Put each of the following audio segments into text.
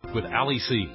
with Ali C.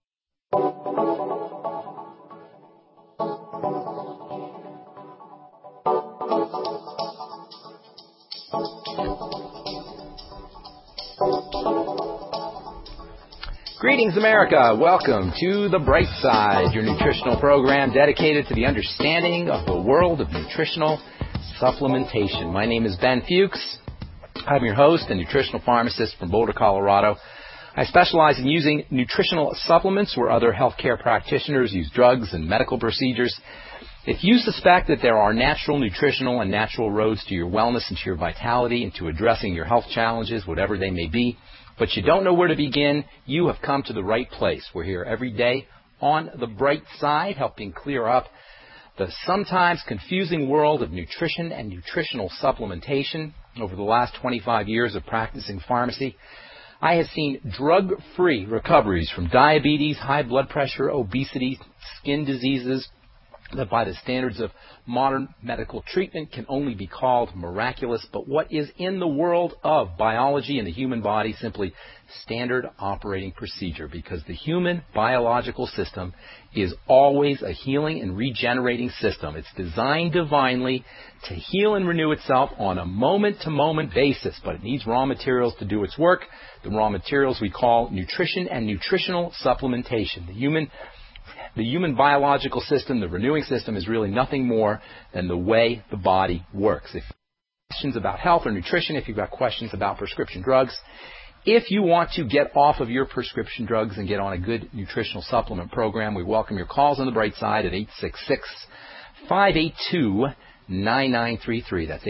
Greetings, America. Welcome to The Bright Side, your nutritional program dedicated to the understanding of the world of nutritional supplementation. My name is Ben Fuchs. I'm your host and nutritional pharmacist from Boulder, Colorado. I specialize in using nutritional supplements where other healthcare practitioners use drugs and medical procedures. If you suspect that there are natural nutritional and natural roads to your wellness and to your vitality and to addressing your health challenges, whatever they may be, but you don't know where to begin, you have come to the right place. We're here every day on The Bright Side, helping clear up the sometimes confusing world of nutrition and nutritional supplementation. Over the last 25 years of practicing pharmacy, I have seen drug-free recoveries from diabetes, high blood pressure, obesity, skin diseases that by the standards of modern medical treatment can only be called miraculous, but what is in the world of biology and the human body simply standard operating procedure, because the human biological system is always a healing and regenerating system. It's designed divinely to heal and renew itself on a moment-to-moment basis, but it needs raw materials to do its work. The raw materials we call nutrition and nutritional supplementation. The human biological system, the renewing system, is really nothing more than the way the body works. If you have questions about health or nutrition, if you've got questions about prescription drugs, if you want to get off of your prescription drugs and get on a good nutritional supplement program, we welcome your calls on The Bright Side at 866-582-9933. That's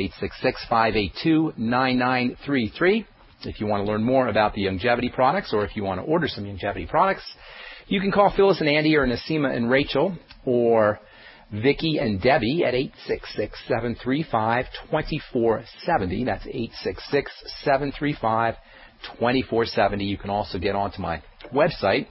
866-582-9933. If you want to learn more about the Youngevity products, or if you want to order some Youngevity products, you can call Phyllis and Andy, or Nasima and Rachel, or Vicki and Debbie at 866-735-2470. That's 866-735-2470. You can also get onto my website,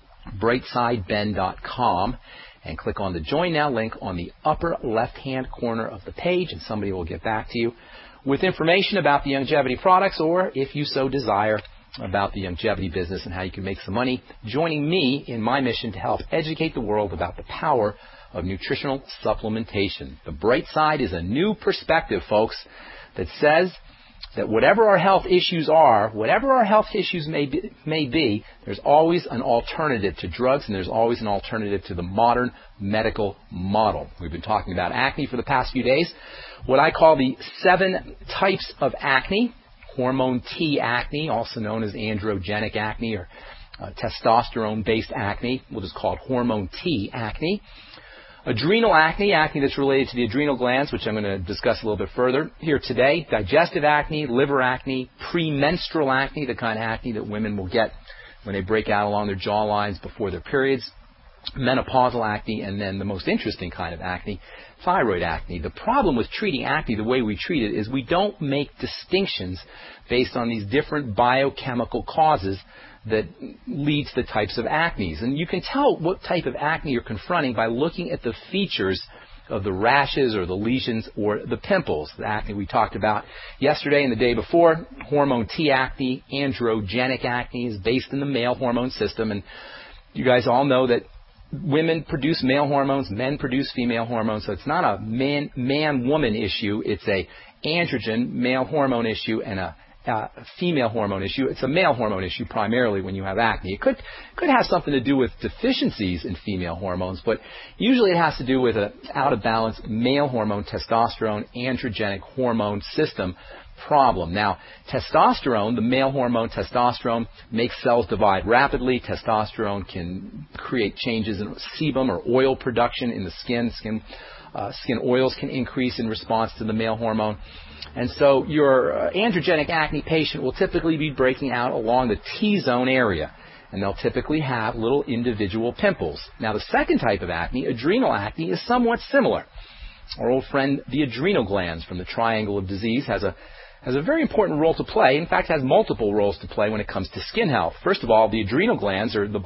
brightsideben.com, and click on the Join Now link on the upper left-hand corner of the page, and somebody will get back to you with information about the Youngevity products, or, if you so desire, about the Youngevity business and how you can make some money, joining me in my mission to help educate the world about the power of nutritional supplementation. The Bright Side is a new perspective, folks, that says that whatever our health issues are, whatever our health issues may be, there's always an alternative to drugs, and there's always an alternative to the modern medical model. We've been talking about acne for the past few days, what I call the 7 types of acne. Hormone T acne, also known as androgenic acne or testosterone-based acne, what is called hormone T acne. Adrenal acne, acne that's related to the adrenal glands, which I'm going to discuss a little bit further here today. Digestive acne, liver acne, premenstrual acne, the kind of acne that women will get when they break out along their jawlines before their periods. Menopausal acne, and then the most interesting kind of acne, thyroid acne. The problem with treating acne the way we treat it is we don't make distinctions based on these different biochemical causes that lead to the types of acnes. And you can tell what type of acne you're confronting by looking at the features of the rashes or the lesions or the pimples. The acne we talked about yesterday and the day before, hormone T acne, androgenic acne, is based in the male hormone system. And you guys all know that women produce male hormones, men produce female hormones, so it's not a man-woman issue. It's a androgen male hormone issue and a female hormone issue. It's a male hormone issue primarily when you have acne. It could have something to do with deficiencies in female hormones, but usually it has to do with an out-of-balance male hormone, testosterone, androgenic hormone system problem. Now, testosterone, the male hormone testosterone, makes cells divide rapidly. Testosterone can create changes in sebum or oil production in the skin. Skin oils can increase in response to the male hormone. And so your androgenic acne patient will typically be breaking out along the T-zone area, and they'll typically have little individual pimples. Now, the second type of acne, adrenal acne, is somewhat similar. Our old friend, the adrenal glands from the triangle of disease, has a very important role to play. In fact, has multiple roles to play when it comes to skin health. First of all, the adrenal glands are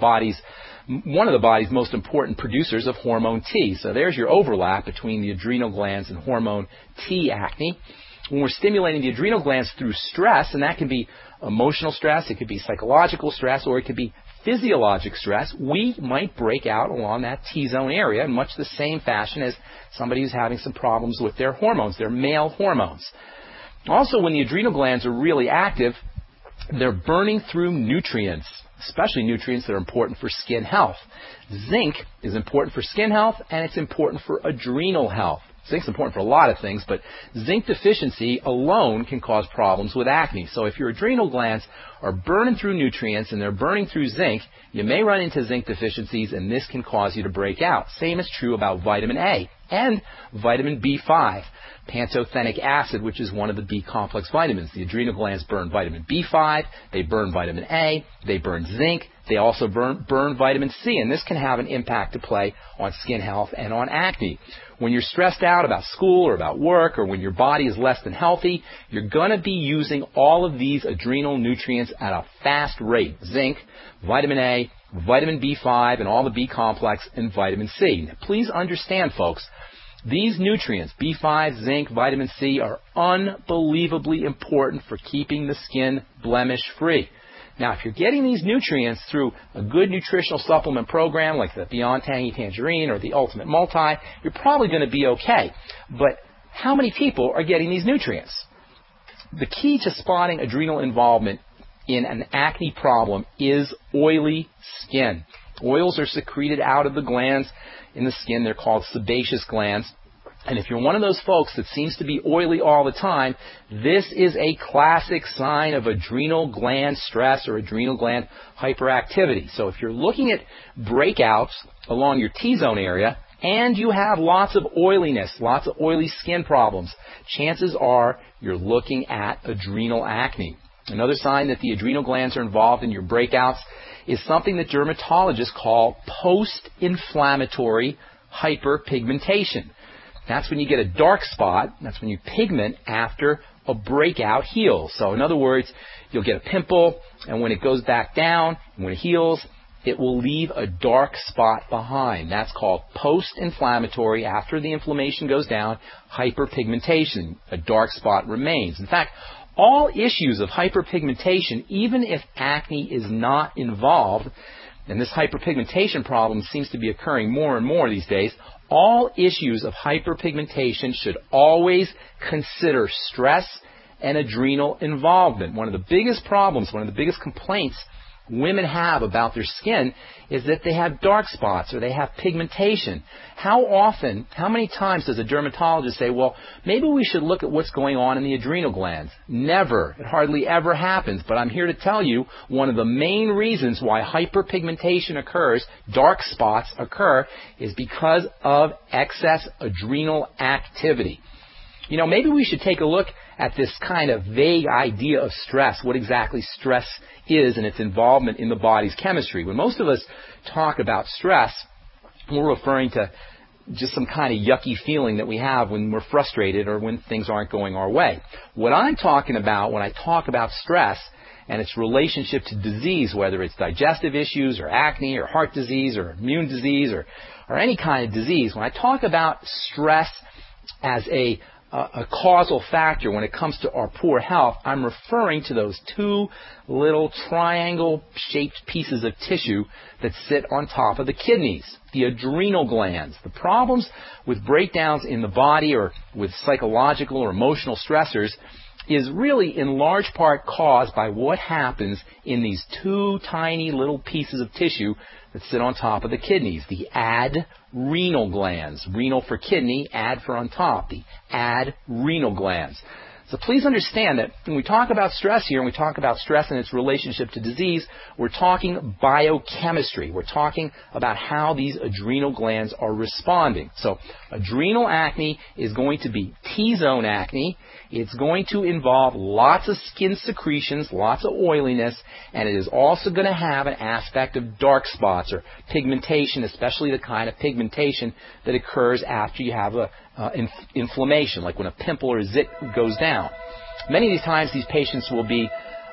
one of the body's most important producers of hormone T. So there's your overlap between the adrenal glands and hormone T acne. When we're stimulating the adrenal glands through stress, and that can be emotional stress, it could be psychological stress, or it could be physiologic stress, we might break out along that T-zone area in much the same fashion as somebody who's having some problems with their hormones, their male hormones. Also, when the adrenal glands are really active, they're burning through nutrients, especially nutrients that are important for skin health. Zinc is important for skin health, and it's important for adrenal health. Zinc's important for a lot of things, but zinc deficiency alone can cause problems with acne. So if your adrenal glands are burning through nutrients and they're burning through zinc, you may run into zinc deficiencies, and this can cause you to break out. Same is true about vitamin A and vitamin B5, pantothenic acid, which is one of the B-complex vitamins. The adrenal glands burn vitamin B5, they burn vitamin A, they burn zinc, they also burn vitamin C, and this can have an impact to play on skin health and on acne. When you're stressed out about school or about work, or when your body is less than healthy, you're going to be using all of these adrenal nutrients at a fast rate. Zinc, vitamin A, vitamin B5, and all the B-complex, and vitamin C. Now, please understand, folks, these nutrients, B5, zinc, vitamin C, are unbelievably important for keeping the skin blemish-free. Now, if you're getting these nutrients through a good nutritional supplement program like the Beyond Tangy Tangerine or the Ultimate Multi, you're probably going to be okay. But how many people are getting these nutrients? The key to spotting adrenal involvement in an acne problem is oily skin. Oils are secreted out of the glands in the skin. They're called sebaceous glands. And if you're one of those folks that seems to be oily all the time, this is a classic sign of adrenal gland stress or adrenal gland hyperactivity. So if you're looking at breakouts along your T-zone area and you have lots of oiliness, lots of oily skin problems, chances are you're looking at adrenal acne. Another sign that the adrenal glands are involved in your breakouts is something that dermatologists call post-inflammatory hyperpigmentation. That's when you get a dark spot. That's when you pigment after a breakout heals. So in other words, you'll get a pimple, and when it goes back down, and when it heals, it will leave a dark spot behind. That's called post-inflammatory, after the inflammation goes down, hyperpigmentation. A dark spot remains. In fact, all issues of hyperpigmentation, even if acne is not involved, and this hyperpigmentation problem seems to be occurring more and more these days, all issues of hyperpigmentation should always consider stress and adrenal involvement. One of the biggest problems, one of the biggest complaints women have about their skin is that they have dark spots or they have pigmentation. How often, how many times does a dermatologist say, well, maybe we should look at what's going on in the adrenal glands? Never. It hardly ever happens. But I'm here to tell you one of the main reasons why hyperpigmentation occurs, dark spots occur, is because of excess adrenal activity. You know, maybe we should take a look at this kind of vague idea of stress, what exactly stress is and its involvement in the body's chemistry. When most of us talk about stress, we're referring to just some kind of yucky feeling that we have when we're frustrated or when things aren't going our way. What I'm talking about when I talk about stress and its relationship to disease, whether it's digestive issues or acne or heart disease or immune disease or any kind of disease, when I talk about stress as a causal factor when it comes to our poor health, I'm referring to those two little triangle-shaped pieces of tissue that sit on top of the kidneys, the adrenal glands. The problems with breakdowns in the body or with psychological or emotional stressors is really in large part caused by what happens in these two tiny little pieces of tissue that sit on top of the kidneys, the adrenal glands. Renal for kidney, ad for on top, the adrenal glands. So please understand that when we talk about stress here, and we talk about stress and its relationship to disease, we're talking biochemistry. We're talking about how these adrenal glands are responding. So adrenal acne is going to be T-zone acne. It's going to involve lots of skin secretions, lots of oiliness, and it is also going to have an aspect of dark spots or pigmentation, especially the kind of pigmentation that occurs after you have inflammation, like when a pimple or a zit goes down. Many of these times, these patients will be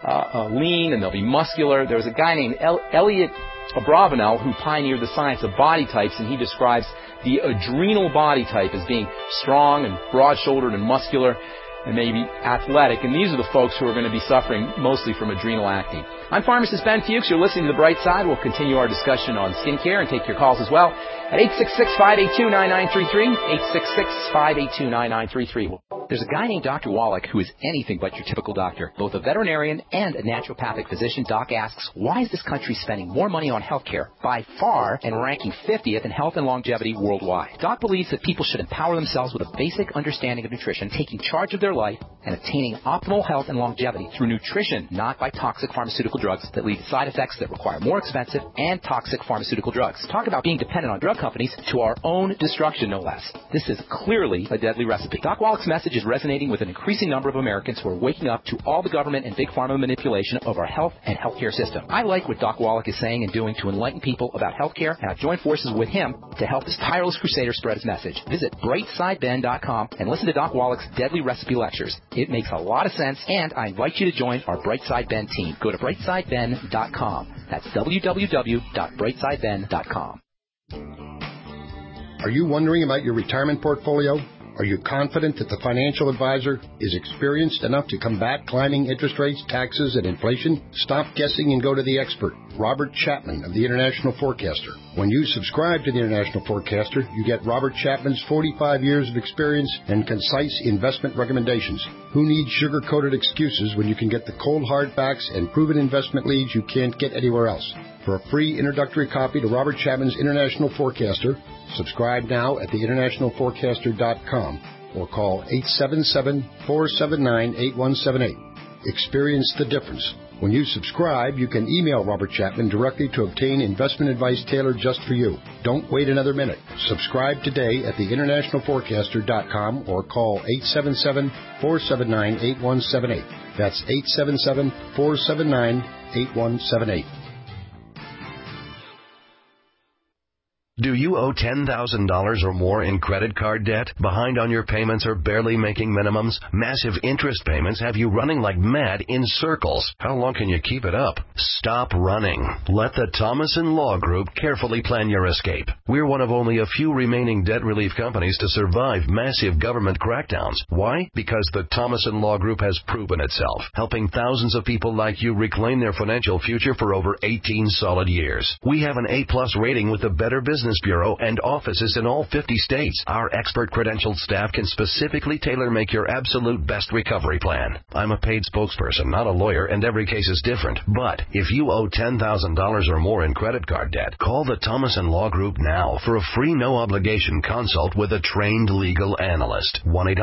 lean and they'll be muscular. There was a guy named Elliot Abravanel who pioneered the science of body types, and he describes the adrenal body type as being strong and broad-shouldered and muscular and maybe athletic. And these are the folks who are going to be suffering mostly from adrenal acne. I'm pharmacist Ben Fuchs. You're listening to The Bright Side. We'll continue our discussion on skincare and take your calls as well at 866-582-9933, 866-582-9933. There's a guy named Dr. Wallach who is anything but your typical doctor, both a veterinarian and a naturopathic physician. Doc asks, why is this country spending more money on healthcare by far and ranking 50th in health and longevity worldwide? Doc believes that people should empower themselves with a basic understanding of nutrition, taking charge of their life, and attaining optimal health and longevity through nutrition, not by toxic pharmaceutical drugs that lead to side effects that require more expensive and toxic pharmaceutical drugs. Talk about being dependent on drug companies to our own destruction, no less. This is clearly a deadly recipe. Doc Wallach's message is resonating with an increasing number of Americans who are waking up to all the government and big pharma manipulation of our health and healthcare system. I like what Doc Wallach is saying and doing to enlighten people about healthcare, and I've joined forces with him to help this tireless crusader spread his message. Visit brightsideben.com and listen to Doc Wallach's deadly recipe lectures. It makes a lot of sense, and I invite you to join our Brightside Ben team. Go to brightsideben.com. That's www.brightsideben.com. Are you wondering about your retirement portfolio? Are you confident that the financial advisor is experienced enough to combat climbing interest rates, taxes, and inflation? Stop guessing and go to the expert, Robert Chapman of the International Forecaster. When you subscribe to the International Forecaster, you get Robert Chapman's 45 years of experience and concise investment recommendations. Who needs sugar-coated excuses when you can get the cold hard facts and proven investment leads you can't get anywhere else? For a free introductory copy to Robert Chapman's International Forecaster, subscribe now at theinternationalforecaster.com or call 877-479-8178. Experience the difference. When you subscribe, you can email Robert Chapman directly to obtain investment advice tailored just for you. Don't wait another minute. Subscribe today at theinternationalforecaster.com or call 877-479-8178. That's 877-479-8178. Do you owe $10,000 or more in credit card debt? Behind on your payments or barely making minimums? Massive interest payments have you running like mad in circles. How long can you keep it up? Stop running. Let the Thomason Law Group carefully plan your escape. We're one of only a few remaining debt relief companies to survive massive government crackdowns. Why? Because the Thomason Law Group has proven itself, helping thousands of people like you reclaim their financial future for over 18 solid years. We have an A+ rating with the Better Business Bureau and offices in all 50 states. Our expert credentialed staff can specifically tailor-make your absolute best recovery plan. I'm a paid spokesperson, not a lawyer, and every case is different. But if you owe $10,000 or more in credit card debt, call the Thomason Law Group now for a free no-obligation consult with a trained legal analyst.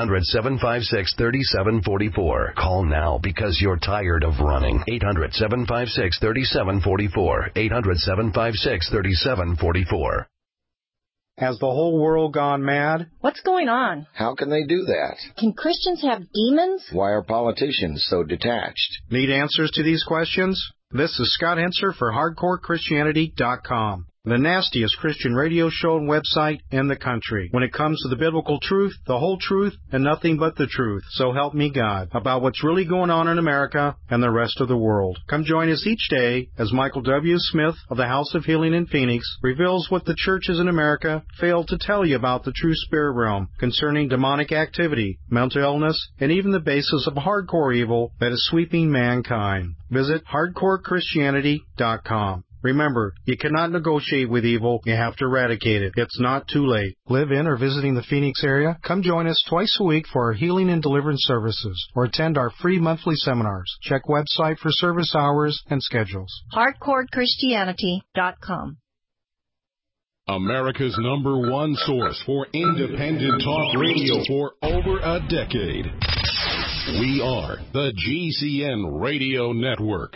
1-800-756-3744. Call now because you're tired of running. 800-756-3744. 800-756-3744. Has the whole world gone mad? What's going on? How can they do that? Can Christians have demons? Why are politicians so detached? Need answers to these questions? This is Scott Henser for HardcoreChristianity.com, the nastiest Christian radio show and website in the country. When it comes to the biblical truth, the whole truth, and nothing but the truth, so help me God, about what's really going on in America and the rest of the world. Come join us each day as Michael W. Smith of the House of Healing in Phoenix reveals what the churches in America failed to tell you about the true spirit realm concerning demonic activity, mental illness, and even the basis of hardcore evil that is sweeping mankind. Visit HardcoreChristianity.com. Remember, you cannot negotiate with evil. You have to eradicate it. It's not too late. Live in or visiting the Phoenix area? Come join us twice a week for our healing and deliverance services or attend our free monthly seminars. Check website for service hours and schedules. HardcoreChristianity.com. America's #1 source for independent talk radio for over a decade. We are the GCN Radio Network.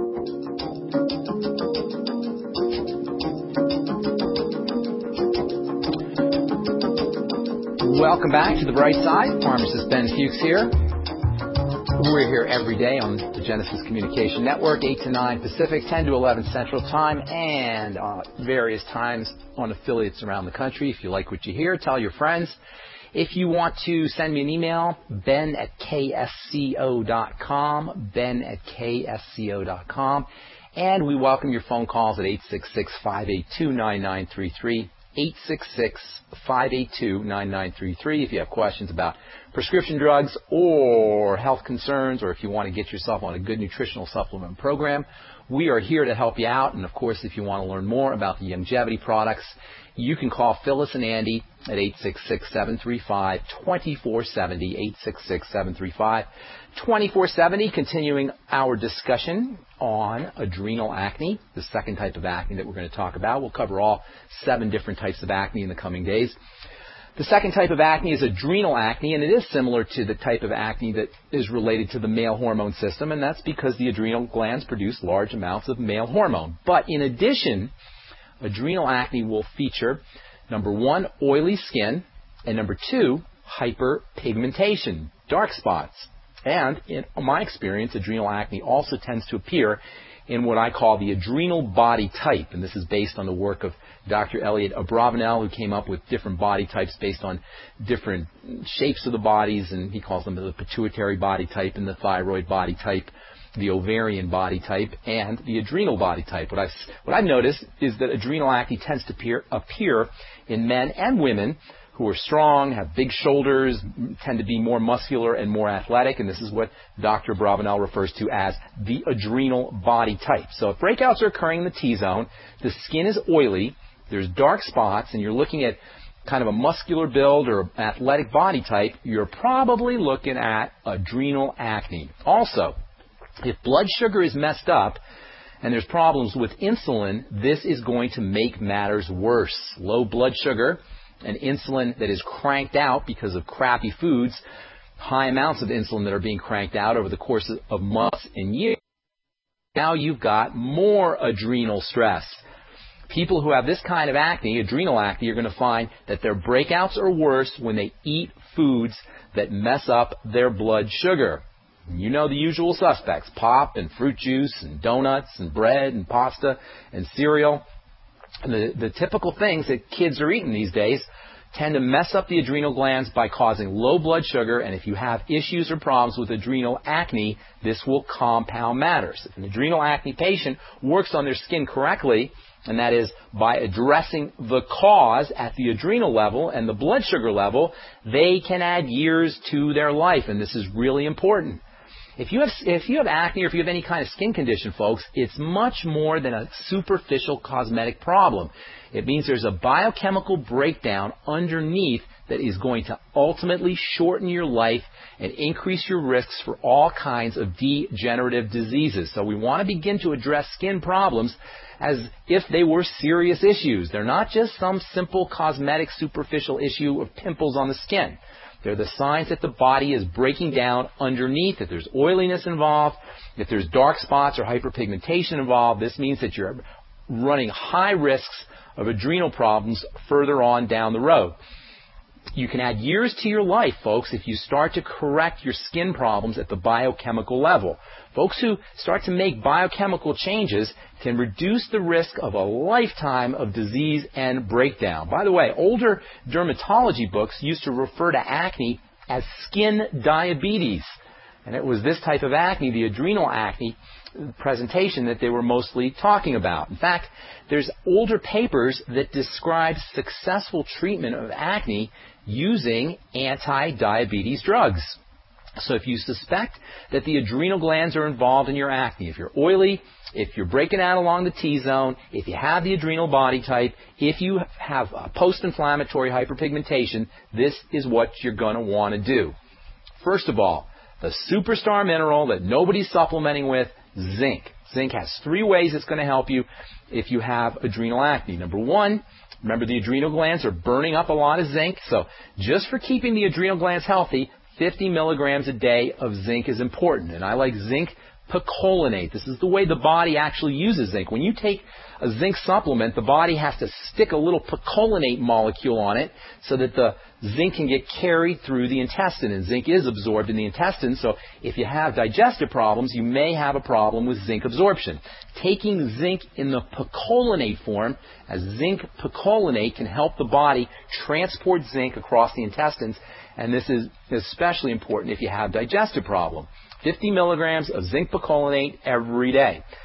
Welcome back to The Bright Side. Pharmacist Ben Fuchs here. We're here every day on the Genesis Communication Network, 8 to 9 Pacific, 10 to 11 Central Time, and various times on affiliates around the country. If you like what you hear, tell your friends. If you want to send me an email, ben@ksco.com, ben@ksco.com. And we welcome your phone calls at 866-582-9933, 866-582-9933 if you have questions about prescription drugs or health concerns, or if you want to get yourself on a good nutritional supplement program, We are here to help you out. And, of course, if you want to learn more about the Youngevity products, you can call Phyllis and Andy at 866-735-2470, 866-735-2470, continuing our discussion on adrenal acne, the second type of acne that we're going to talk about. We'll cover all 7 different types of acne in the coming days. The second type of acne is adrenal acne, and it is similar to the type of acne that is related to the male hormone system, and that's because the adrenal glands produce large amounts of male hormone. But in addition, adrenal acne will feature, number 1, oily skin, and number 2, hyperpigmentation, dark spots. And in my experience, adrenal acne also tends to appear in what I call the adrenal body type. And this is based on the work of Dr. Elliot Abravanel, who came up with different body types based on different shapes of the bodies, and he calls them the pituitary body type and the thyroid body type, the ovarian body type, and the adrenal body type. What I've noticed is that adrenal acne tends to appear in men and women who are strong, have big shoulders, tend to be more muscular and more athletic, and this is what Dr. Bravanel refers to as the adrenal body type. So if breakouts are occurring in the T-zone, the skin is oily, there's dark spots, and you're looking at kind of a muscular build or athletic body type, you're probably looking at adrenal acne. Also, if blood sugar is messed up and there's problems with insulin, this is going to make matters worse. Low blood sugar and insulin that is cranked out because of crappy foods, high amounts of insulin that are being cranked out over the course of months and years. Now you've got more adrenal stress. People who have this kind of acne, adrenal acne, are going to find that their breakouts are worse when they eat foods that mess up their blood sugar. You know the usual suspects: pop and fruit juice and donuts and bread and pasta and cereal. The typical things that kids are eating these days tend to mess up the adrenal glands by causing low blood sugar, and if you have issues or problems with adrenal acne, this will compound matters. If an adrenal acne patient works on their skin correctly, and that is by addressing the cause at the adrenal level and the blood sugar level, they can add years to their life, and this is really important. If you have acne or if you have any kind of skin condition, folks, it's much more than a superficial cosmetic problem. It means there's a biochemical breakdown underneath that is going to ultimately shorten your life and increase your risks for all kinds of degenerative diseases. So we want to begin to address skin problems as if they were serious issues. They're not just some simple cosmetic superficial issue of pimples on the skin. They're the signs that the body is breaking down underneath, that there's oiliness involved, that there's dark spots or hyperpigmentation involved. This means that you're running high risks of adrenal problems further on down the road. You can add years to your life, folks, if you start to correct your skin problems at the biochemical level. Folks who start to make biochemical changes can reduce the risk of a lifetime of disease and breakdown. By the way, older dermatology books used to refer to acne as skin diabetes. And it was this type of acne, the adrenal acne presentation, that they were mostly talking about. In fact, there's older papers that describe successful treatment of acne using anti-diabetes drugs. So if you suspect that the adrenal glands are involved in your acne, if you're oily, if you're breaking out along the T-zone, if you have the adrenal body type, if you have post-inflammatory hyperpigmentation, this is what you're going to want to do. First of all, the superstar mineral that nobody's supplementing with, zinc. Zinc has 3 ways it's going to help you if you have adrenal acne. Number 1, remember the adrenal glands are burning up a lot of zinc, so just for keeping the adrenal glands healthy, 50 milligrams a day of zinc is important. And I like zinc picolinate. This is the way the body actually uses zinc. When you take a zinc supplement, the body has to stick a little picolinate molecule on it so that the zinc can get carried through the intestine. And zinc is absorbed in the intestine, so if you have digestive problems, you may have a problem with zinc absorption. Taking zinc in the picolinate form, as zinc picolinate can help the body transport zinc across the intestines, and this is especially important if you have digestive problem. 50 milligrams of zinc picolinate every day.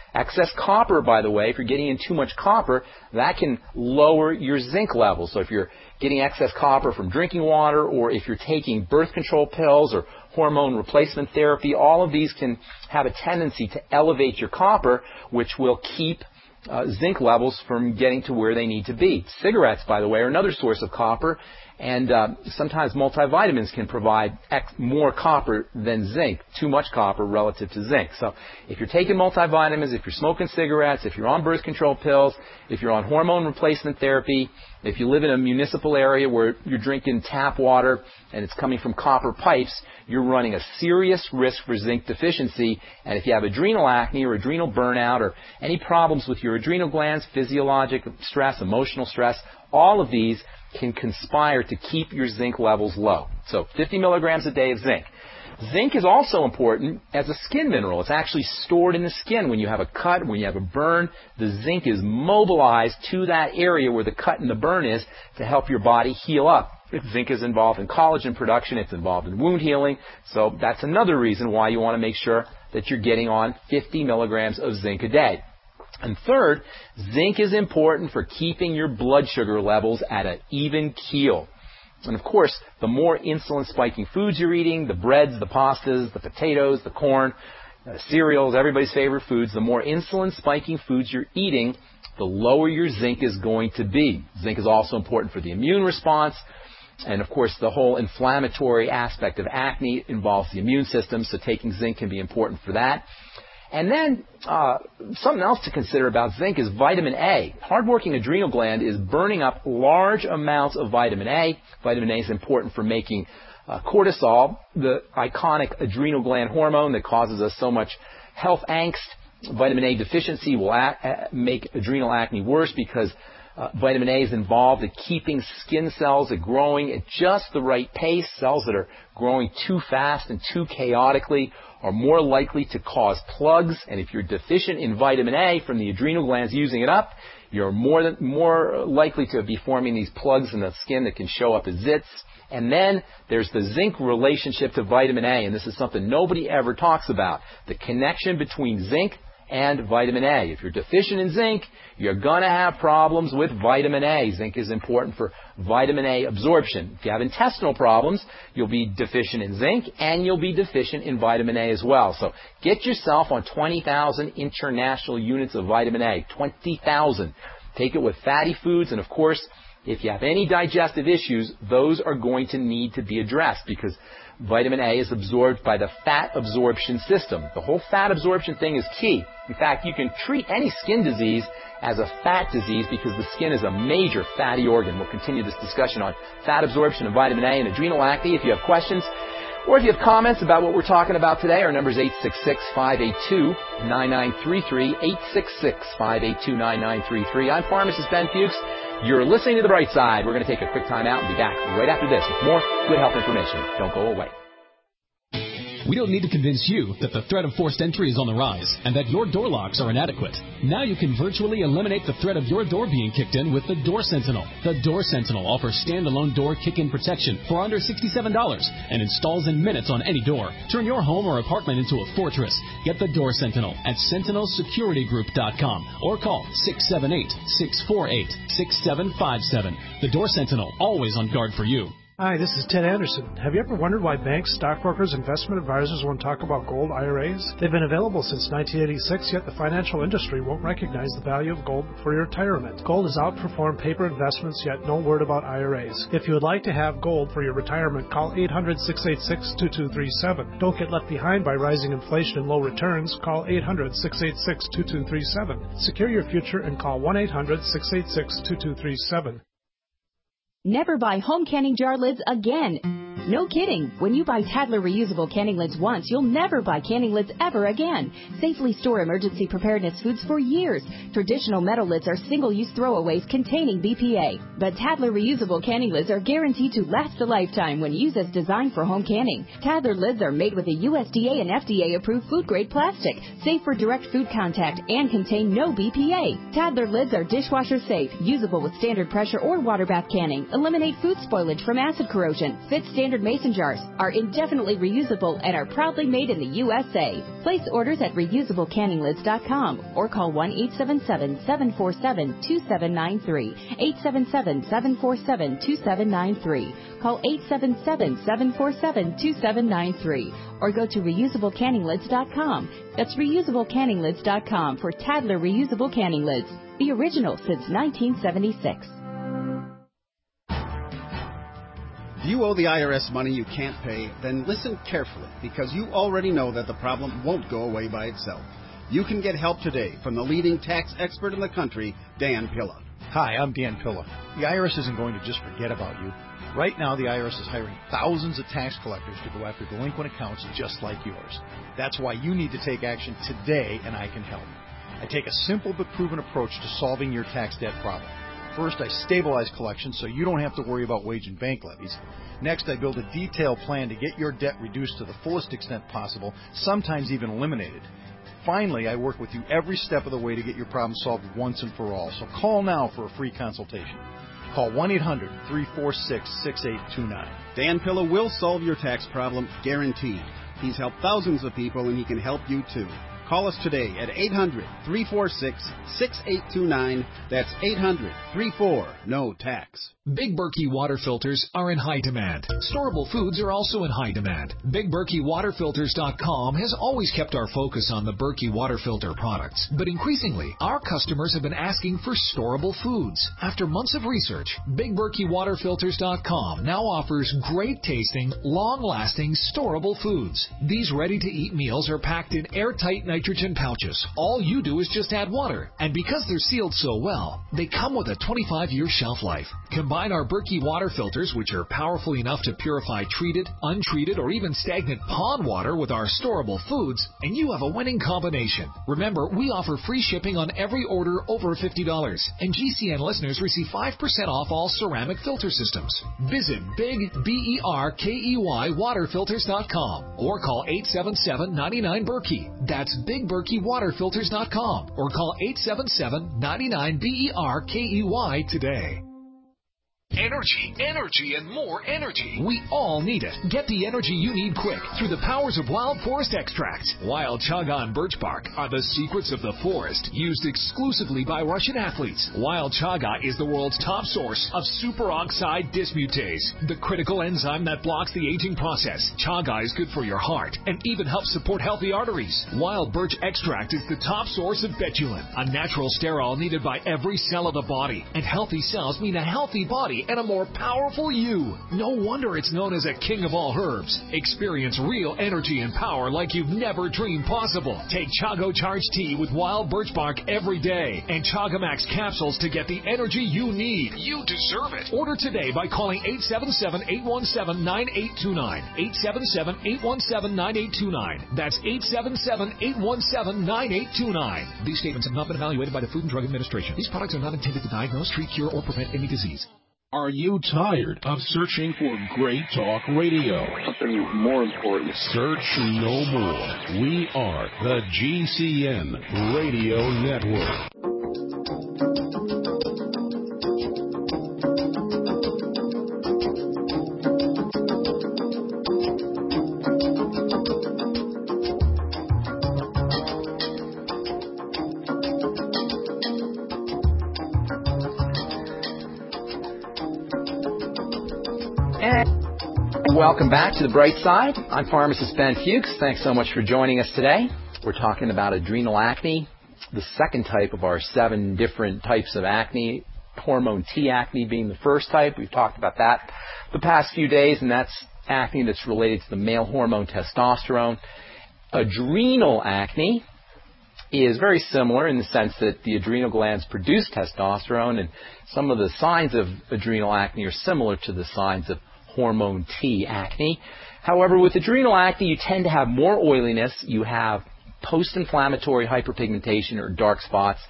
Excess copper, by the way, if you're getting in too much copper, that can lower your zinc levels. So if you're getting excess copper from drinking water, or if you're taking birth control pills or hormone replacement therapy, all of these can have a tendency to elevate your copper, which will keep zinc levels from getting to where they need to be. Cigarettes, by the way, are another source of copper, and sometimes multivitamins can provide more copper than zinc, too much copper relative to zinc. So if you're taking multivitamins, if you're smoking cigarettes, if you're on birth control pills, if you're on hormone replacement therapy, if you live in a municipal area where you're drinking tap water and it's coming from copper pipes, you're running a serious risk for zinc deficiency. And if you have adrenal acne or adrenal burnout or any problems with your adrenal glands, physiologic stress, emotional stress, all of these can conspire to keep your zinc levels low. So 50 milligrams a day of zinc. Zinc is also important as a skin mineral. It's actually stored in the skin. When you have a cut, when you have a burn, the zinc is mobilized to that area where the cut and the burn is to help your body heal up. Zinc is involved in collagen production. It's involved in wound healing. So that's another reason why you want to make sure that you're getting on 50 milligrams of zinc a day. And third, zinc is important for keeping your blood sugar levels at an even keel. And of course, the more insulin-spiking foods you're eating, the breads, the pastas, the potatoes, the corn, cereals, everybody's favorite foods, the more insulin-spiking foods you're eating, the lower your zinc is going to be. Zinc is also important for the immune response. And of course, the whole inflammatory aspect of acne involves the immune system, so taking zinc can be important for that. And then something else to consider about zinc is vitamin A. Hardworking adrenal gland is burning up large amounts of vitamin A. Vitamin A is important for making cortisol, the iconic adrenal gland hormone that causes us so much health angst. Vitamin A deficiency will make adrenal acne worse because vitamin A is involved in keeping skin cells growing at just the right pace. Cells that are growing too fast and too chaotically are more likely to cause plugs. And if you're deficient in vitamin A from the adrenal glands using it up, you're more likely to be forming these plugs in the skin that can show up as zits. And then there's the zinc relationship to vitamin A, and this is something nobody ever talks about, the connection between zinc and vitamin A. If you're deficient in zinc, you're going to have problems with vitamin A. Zinc is important for vitamin A absorption. If you have intestinal problems, you'll be deficient in zinc and you'll be deficient in vitamin A as well. So get yourself on 20,000 international units of vitamin A. 20,000. Take it with fatty foods, and of course, if you have any digestive issues, those are going to need to be addressed because vitamin A is absorbed by the fat absorption system. The whole fat absorption thing is key. In fact, you can treat any skin disease as a fat disease because the skin is a major fatty organ. We'll continue this discussion on fat absorption and vitamin A and adrenal acne. If you have questions or if you have comments about what we're talking about today, our number is 866-582-9933, 866-582-9933. I'm Pharmacist Ben Fuchs. You're listening to The Bright Side. We're going to take a quick time out and be back right after this with more good health information. Don't go away. We don't need to convince you that the threat of forced entry is on the rise and that your door locks are inadequate. Now you can virtually eliminate the threat of your door being kicked in with the Door Sentinel. The Door Sentinel offers standalone door kick-in protection for under $67 and installs in minutes on any door. Turn your home or apartment into a fortress. Get the Door Sentinel at sentinelsecuritygroup.com or call 678-648-6757. The Door Sentinel, always on guard for you. Hi, this is Ted Anderson. Have you ever wondered why banks, stockbrokers, investment advisors won't talk about gold IRAs? They've been available since 1986, yet the financial industry won't recognize the value of gold for your retirement. Gold has outperformed paper investments, yet no word about IRAs. If you would like to have gold for your retirement, call 800-686-2237. Don't get left behind by rising inflation and low returns. Call 800-686-2237. Secure your future and call 1-800-686-2237. Never buy home canning jar lids again. No kidding. When you buy Tadler reusable canning lids once, you'll never buy canning lids ever again. Safely store emergency preparedness foods for years. Traditional metal lids are single-use throwaways containing BPA. But Tadler reusable canning lids are guaranteed to last a lifetime when used as designed for home canning. Tadler lids are made with a USDA and FDA-approved food-grade plastic, safe for direct food contact, and contain no BPA. Tadler lids are dishwasher safe, usable with standard pressure or water bath canning, eliminate food spoilage from acid corrosion, fit standard standard mason jars, are indefinitely reusable, and are proudly made in the USA. Place orders at reusablecanninglids.com or call 1-877-747-2793. 877-747-2793. Call 877-747-2793 or go to reusablecanninglids.com. That's reusablecanninglids.com for Tadler reusable canning lids, the original since 1976. If you owe the IRS money you can't pay, then listen carefully, because you already know that the problem won't go away by itself. You can get help today from the leading tax expert in the country, Dan Pilla. Hi, I'm Dan Pilla. The IRS isn't going to just forget about you. Right now, the IRS is hiring thousands of tax collectors to go after delinquent accounts just like yours. That's why you need to take action today, and I can help. I take a simple but proven approach to solving your tax debt problem. First, I stabilize collections so you don't have to worry about wage and bank levies. Next, I build a detailed plan to get your debt reduced to the fullest extent possible, sometimes even eliminated. Finally, I work with you every step of the way to get your problem solved once and for all. So call now for a free consultation. Call 1-800-346-6829. Dan Pilla will solve your tax problem, guaranteed. He's helped thousands of people, and he can help you too. Call us today at 800-346-6829. That's 800-34-NO-TAX. Big Berkey water filters are in high demand. Storable foods are also in high demand. BigBerkeyWaterFilters.com has always kept our focus on the Berkey water filter products. But increasingly, our customers have been asking for storable foods. After months of research, BigBerkeyWaterFilters.com now offers great tasting, long-lasting, storable foods. These ready-to-eat meals are packed in airtight nitrogen pouches. All you do is just add water. And because they're sealed so well, they come with a 25-year shelf life. Combine our Berkey water filters, which are powerful enough to purify treated, untreated, or even stagnant pond water with our storable foods, and you have a winning combination. Remember, we offer free shipping on every order over $50, and GCN listeners receive 5% off all ceramic filter systems. Visit BigBerkeyWaterFilters.com or call 877-99-BERKEY. That's BigBerkeyWaterFilters.com or call 877-99-BERKEY today. Energy, energy, and more energy. We all need it. Get the energy you need quick through the powers of Wild Forest Extracts. Wild chaga and birch bark are the secrets of the forest, used exclusively by Russian athletes. Wild chaga is the world's top source of superoxide dismutase, the critical enzyme that blocks the aging process. Chaga is good for your heart and even helps support healthy arteries. Wild birch extract is the top source of betulin, a natural sterol needed by every cell of the body. And healthy cells mean a healthy body and a more powerful you. No wonder it's known as a king of all herbs. Experience real energy and power like you've never dreamed possible. Take Chago Charge Tea with wild birch bark every day and Chagamax capsules to get the energy you need. You deserve it. Order today by calling 877-817-9829. 877-817-9829. That's 877-817-9829. These statements have not been evaluated by the Food and Drug Administration. These products are not intended to diagnose, treat, cure, or prevent any disease. Are you tired of searching for great talk radio? Something more important. Search no more. We are the GCN Radio Network. Welcome back to The Bright Side. I'm pharmacist Ben Fuchs. Thanks so much for joining us today. We're talking about adrenal acne, the second type of our 7 different types of acne, hormone T acne being the first type. We've talked about that the past few days, and that's acne that's related to the male hormone testosterone. Adrenal acne is very similar in the sense that the adrenal glands produce testosterone, and some of the signs of adrenal acne are similar to the signs of hormone T acne. However, with adrenal acne, you tend to have more oiliness. You have post-inflammatory hyperpigmentation or dark spots.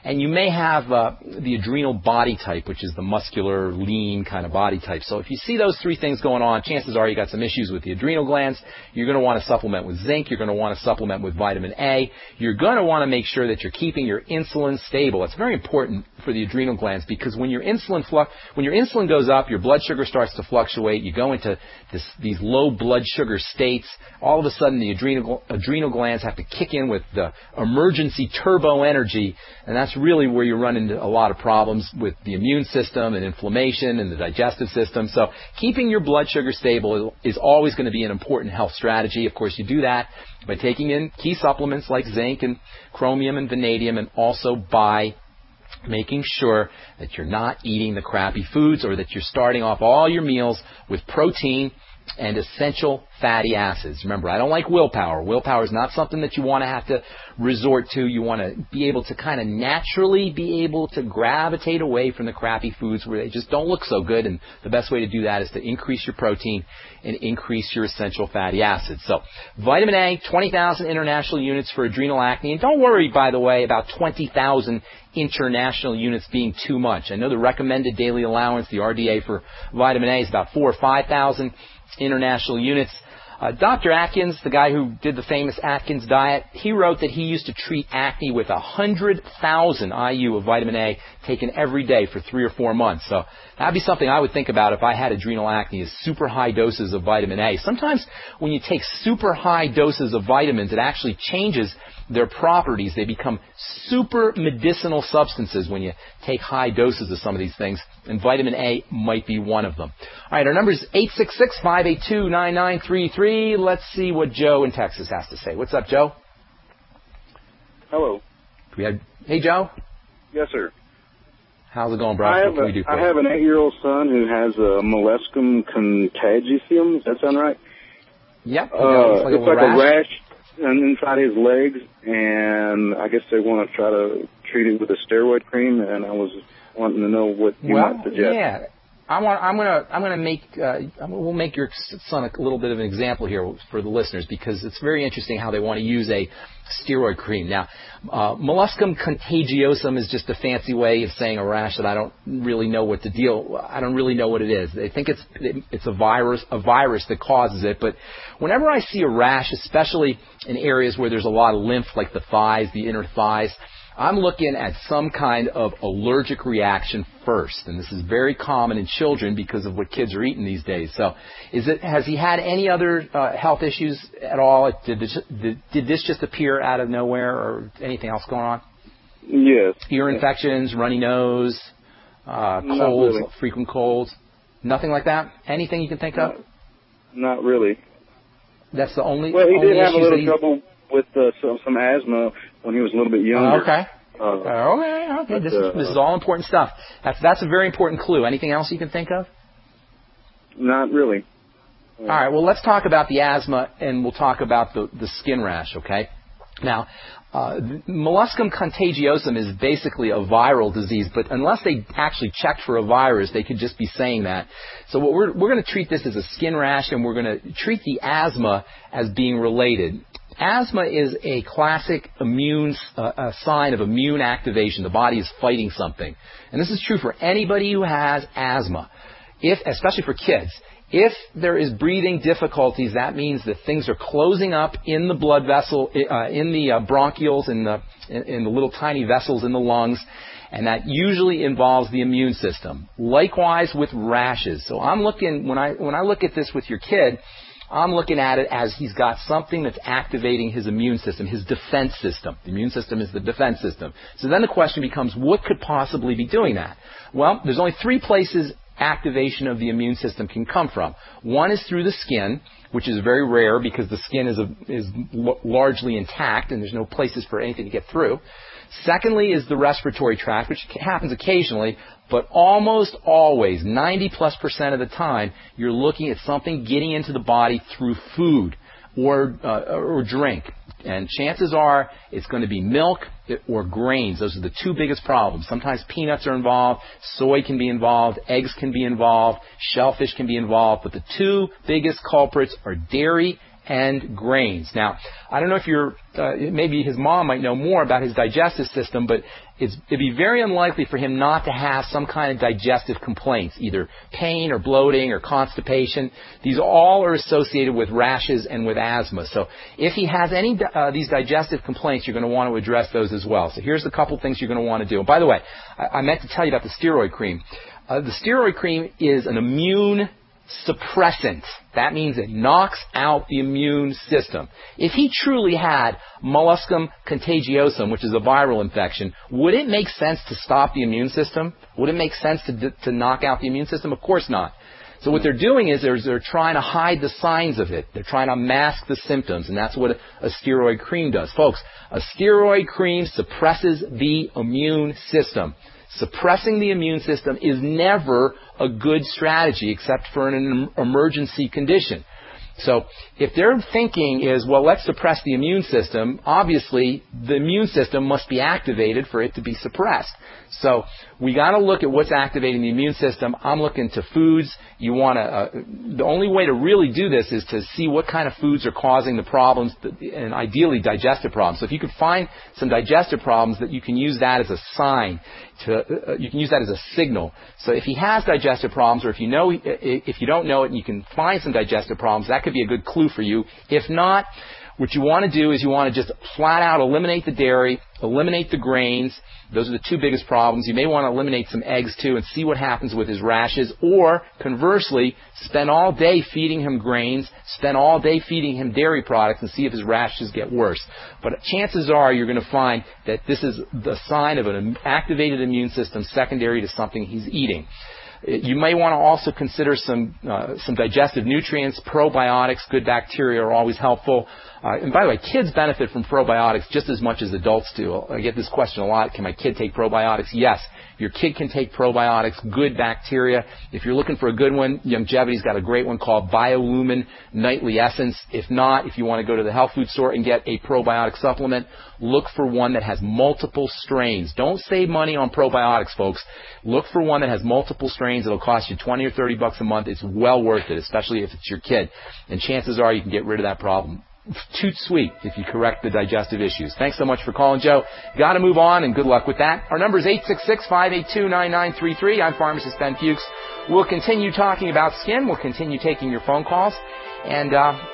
And you may have the adrenal body type, which is the muscular, lean kind of body type. So if you see those three things going on, chances are you got some issues with the adrenal glands. You're going to want to supplement with zinc. You're going to want to supplement with vitamin A. You're going to want to make sure that you're keeping your insulin stable. It's very important for the adrenal glands because when your insulin goes up, your blood sugar starts to fluctuate. You go into these low blood sugar states. All of a sudden, the adrenal glands have to kick in with the emergency turbo energy, and that's really where you run into a lot of problems with the immune system and inflammation and the digestive system. So keeping your blood sugar stable is always going to be an important health strategy. Of course, you do that by taking in key supplements like zinc and chromium and vanadium, and also by making sure that you're not eating the crappy foods or that you're starting off all your meals with protein and essential fatty acids. Remember, I don't like willpower. Willpower is not something that you want to have to resort to. You want to be able to kind of naturally be able to gravitate away from the crappy foods where they just don't look so good. And the best way to do that is to increase your protein and increase your essential fatty acids. So vitamin A, 20,000 international units for adrenal acne. And don't worry, by the way, about 20,000 international units being too much. I know the recommended daily allowance, the RDA for vitamin A, is about 4,000 or 5,000 international units. Dr. Atkins, the guy who did the famous Atkins diet, he wrote that he used to treat acne with 100,000 IU of vitamin A taken every day for 3 or 4 months. So that'd be something I would think about if I had adrenal acne, is super high doses of vitamin A. Sometimes when you take super high doses of vitamins, it actually changes their properties. They become super medicinal substances when you take high doses of some of these things, and vitamin A might be one of them. All right, our number is 866-582-9933. Let's see what Joe in Texas has to say. What's up, Joe? Hello. Hey, Joe. Yes, sir. How's it going, bro? What can we do for you? I have an 8-year-old son who has a molluscum contagiosum. Does that sound right? Yep. It's like a rash inside his legs, and I guess they want to try to treat it with a steroid cream, and I was wanting to know what you might suggest. Yeah. We'll make your son a little bit of an example here for the listeners, because it's very interesting how they want to use a steroid cream. Now, molluscum contagiosum is just a fancy way of saying a rash that I don't really know what I don't really know what it is. They think it's a virus that causes it, but whenever I see a rash, especially in areas where there's a lot of lymph, like the thighs, the inner thighs, I'm looking at some kind of allergic reaction first, and this is very common in children because of what kids are eating these days. So, has he had any other health issues at all? Did this just appear out of nowhere, or anything else going on? Yes. Ear infections, runny nose, colds, really. Frequent colds, nothing like that? Anything you can think of? Not really. That's the only. Well, he only did have a little that trouble with some asthma when he was a little bit younger. Okay. Okay. This is all important stuff. That's a very important clue. Anything else you can think of? Not really. All right. Well, let's talk about the asthma, and we'll talk about the skin rash. Okay. Now, molluscum contagiosum is basically a viral disease, but unless they actually checked for a virus, they could just be saying that. So we're going to treat this as a skin rash, and we're going to treat the asthma as being related. Asthma is a classic sign of immune activation. The body is fighting something. And this is true for anybody who has asthma, especially for kids. If there is breathing difficulties, that means that things are closing up in the blood vessel, in the bronchioles, in the little tiny vessels in the lungs, and that usually involves the immune system. Likewise with rashes. So I'm looking, when I look at this with your kid, I'm looking at it as he's got something that's activating his immune system, his defense system. The immune system is the defense system. So then the question becomes, what could possibly be doing that? Well, there's only 3 places activation of the immune system can come from. One is through the skin, which is very rare because the skin is largely intact and there's no places for anything to get through. Secondly is the respiratory tract, which happens occasionally, but almost always, 90+% of the time, you're looking at something getting into the body through food or drink. And chances are it's going to be milk or grains. Those are the 2 biggest problems. Sometimes peanuts are involved, soy can be involved, eggs can be involved, shellfish can be involved, but the 2 biggest culprits are dairy and grains. Now, I don't know if maybe his mom might know more about his digestive system, but it'd be very unlikely for him not to have some kind of digestive complaints, either pain or bloating or constipation. These all are associated with rashes and with asthma. So if he has any these digestive complaints, you're going to want to address those as well. So here's a couple things you're going to want to do. And by the way, I meant to tell you about the steroid cream. The steroid cream is an immune suppressant. That means it knocks out the immune system. If he truly had molluscum contagiosum, which is a viral infection, would it make sense to stop the immune system? Would it make sense to knock out the immune system? Of course not. So what they're doing is they're trying to hide the signs of it. They're trying to mask the symptoms, and that's what a steroid cream does. Folks, a steroid cream suppresses the immune system. Suppressing the immune system is never a good strategy except for in an emergency condition. So if their thinking is, well, let's suppress the immune system, obviously the immune system must be activated for it to be suppressed. So we got to look at what's activating the immune system. I'm looking to foods. You want to. The only way to really do this is to see what kind of foods are causing the problems, and ideally digestive problems. So if you could find some digestive problems, that you can use that as a sign. You can use that as a signal. So if he has digestive problems, or if you don't know it, and you can find some digestive problems, that could be a good clue for you. If not, what you want to do is you want to just flat out eliminate the dairy, eliminate the grains. Those are the two biggest problems. You may want to eliminate some eggs too and see what happens with his rashes. Or conversely, spend all day feeding him grains, spend all day feeding him dairy products, and see if his rashes get worse. But chances are you're going to find that this is the sign of an activated immune system secondary to something he's eating. You may want to also consider some digestive nutrients. Probiotics, good bacteria are always helpful. And by the way, kids benefit from probiotics just as much as adults do. I get this question a lot. Can my kid take probiotics? Yes. Your kid can take probiotics, good bacteria. If you're looking for a good one, Youngevity's got a great one called BioLumin Nightly Essence. If not, if you want to go to the health food store and get a probiotic supplement, look for one that has multiple strains. Don't save money on probiotics, folks. Look for one that has multiple strains. It'll cost you $20 or $30 a month. It's well worth it, especially if it's your kid. And chances are you can get rid of that problem. Toot sweet if you correct the digestive issues. Thanks so much for calling, Joe. Got to move on, and good luck with that. Our number is 866-582-9933. I'm Pharmacist Ben Fuchs. We'll continue talking about skin. We'll continue taking your phone calls, and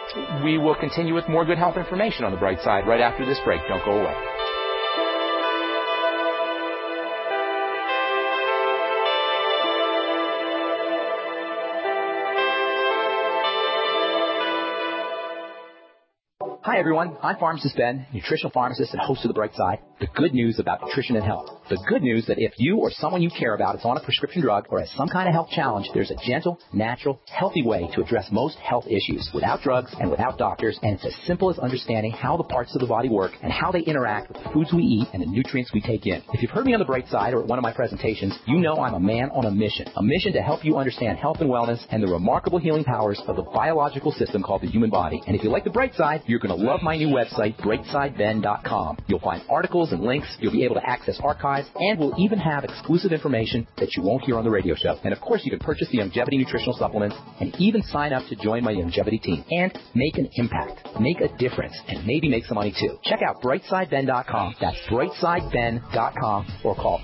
we will continue with more good health information on the bright side right after this break. Don't go away. Hi, everyone. I'm Pharmacist Ben, nutritional pharmacist and host of The Bright Side. The good news about nutrition and health. The good news that if you or someone you care about is on a prescription drug or has some kind of health challenge, there's a gentle, natural, healthy way to address most health issues without drugs and without doctors, and it's as simple as understanding how the parts of the body work and how they interact with the foods we eat and the nutrients we take in. If you've heard me on The Bright Side or at one of my presentations, you know I'm a man on a mission to help you understand health and wellness and the remarkable healing powers of the biological system called the human body. And if you like The Bright Side, you're going to love my new website, brightsideben.com. You'll find articles and links. You'll be able to access archives, and we'll even have exclusive information that you won't hear on the radio show. And of course, you can purchase the Youngevity nutritional supplements and even sign up to join my Youngevity team and make an impact, make a difference, and maybe make some money too. Check out brightsideben.com. That's brightsideben.com, or call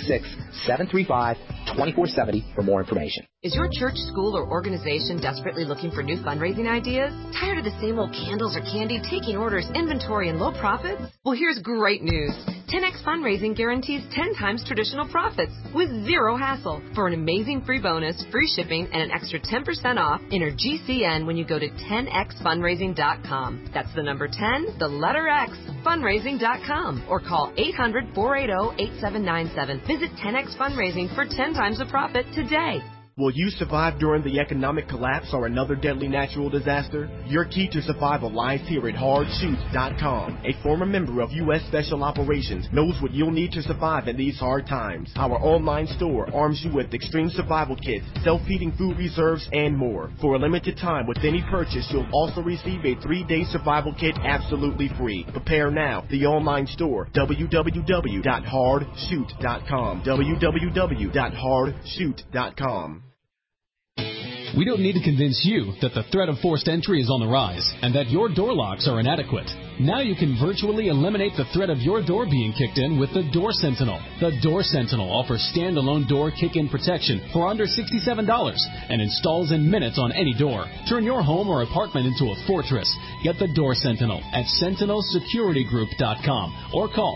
866-735-2470 for more information. Is your church, school, or organization desperately looking for new fundraising ideas? Tired of the same old candles or candy, taking orders, inventory, and low profits? Well, here's great news. 10X Fundraising guarantees 10 times traditional profits with zero hassle. For an amazing free bonus, free shipping, and an extra 10% off, enter GCN when you go to 10xfundraising.com. That's the number 10, the letter X, fundraising.com, or call 800-480-8797. Visit 10X Fundraising for 10 times the profit today. Will you survive during the economic collapse or another deadly natural disaster? Your key to survival lies here at HardShoot.com. A former member of U.S. Special Operations knows what you'll need to survive in these hard times. Our online store arms you with extreme survival kits, self-heating food reserves, and more. For a limited time with any purchase, you'll also receive a 3-day survival kit absolutely free. Prepare now. The online store, www.hardshoot.com. www.hardshoot.com. We don't need to convince you that the threat of forced entry is on the rise and that your door locks are inadequate. Now you can virtually eliminate the threat of your door being kicked in with the Door Sentinel. The Door Sentinel offers standalone door kick-in protection for under $67 and installs in minutes on any door. Turn your home or apartment into a fortress. Get the Door Sentinel at sentinelsecuritygroup.com or call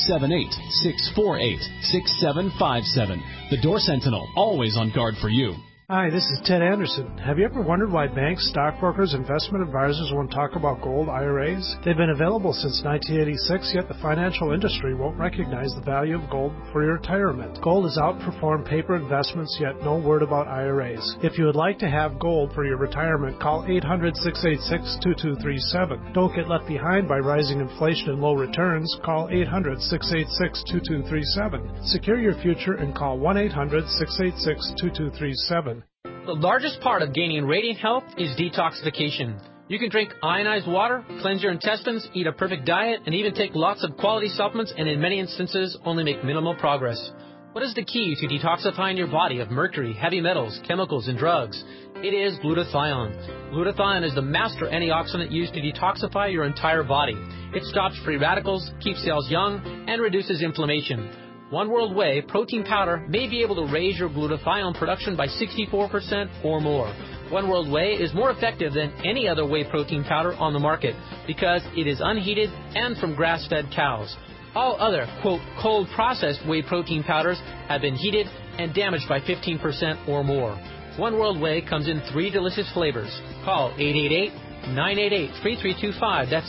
678-648-6757. The Door Sentinel, always on guard for you. Hi, this is Ted Anderson. Have you ever wondered why banks, stockbrokers, investment advisors won't talk about gold IRAs? They've been available since 1986, yet the financial industry won't recognize the value of gold for your retirement. Gold has outperformed paper investments, yet no word about IRAs. If you would like to have gold for your retirement, call 800-686-2237. Don't get left behind by rising inflation and low returns. Call 800-686-2237. Secure your future and call 1-800-686-2237. The largest part of gaining radiant health is detoxification. You can drink ionized water, cleanse your intestines, eat a perfect diet, and even take lots of quality supplements and in many instances only make minimal progress. What is the key to detoxifying your body of mercury, heavy metals, chemicals, and drugs? It is glutathione. Glutathione is the master antioxidant used to detoxify your entire body. It stops free radicals, keeps cells young, and reduces inflammation. One World Whey protein powder may be able to raise your glutathione production by 64% or more. One World Whey is more effective than any other whey protein powder on the market because it is unheated and from grass-fed cows. All other, quote, cold processed whey protein powders have been heated and damaged by 15% or more. One World Whey comes in 3 delicious flavors. Call 888-988-3325. That's